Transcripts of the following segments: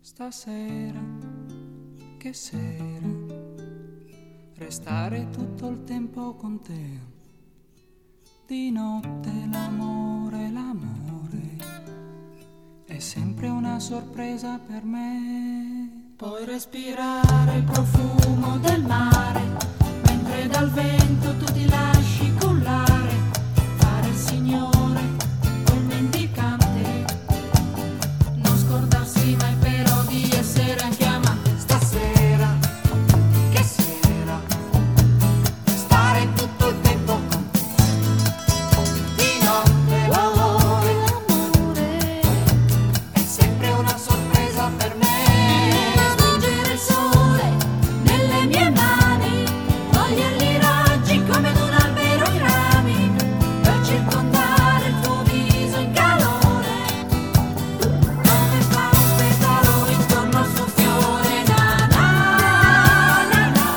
Stasera, che sera, restare tutto il tempo con te. Di notte l'amore, l'amore è sempre una sorpresa per me. Puoi respirare il profumo del mare, mentre dal vento tu ti lasci cullare, fare il signore col mendicante, non scordarsi mai però di essere anche amante. Stasera, che sera, stare tutto il tempo con te. Di notte l'amore, L'amore, è sempre una sorpresa per me. stringere il sole nelle mie mani, togliergli i raggi come ad un albero i rami, per circondare il tuo viso in calore, come fa un petalo intorno al suo fiore. Na na na na,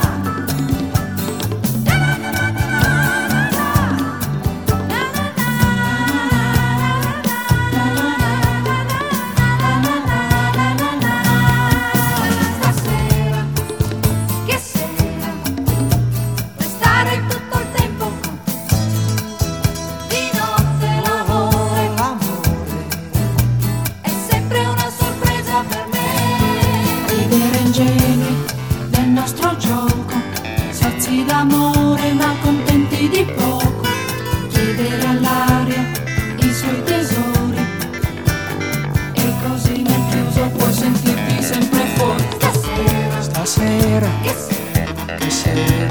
stasera, che sera, restare tutto il tempo con te. Di notte l'amore l'amore è sempre una sorpresa per me. Ridere ingenui del nostro gioco, sazi d'amore ma contenti di poco, chiedere all'aria i suoi tesori, e così nel chiuso puoi sentirti sempre fuori. Stasera, stasera, che sera, che sera,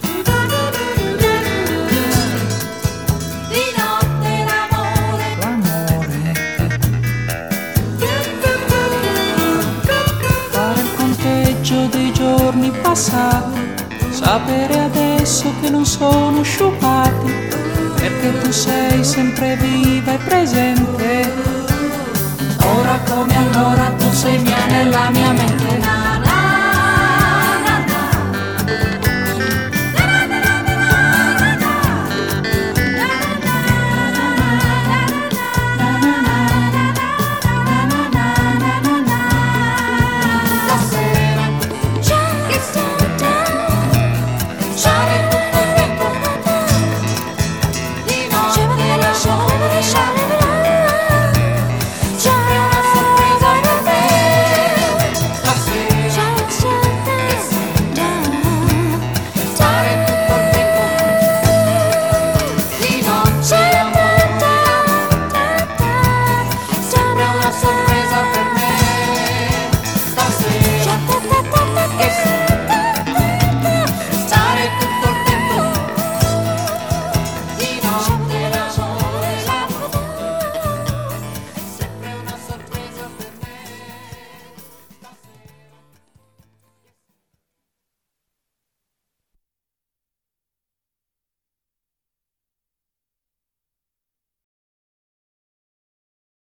di notte l'amore l'amore, fare il conteggio dei giorni passati, sapere adesso che non sono sciupati, perché tu sei sempre viva e presente. ora come allora tu sei mia nella mia mente.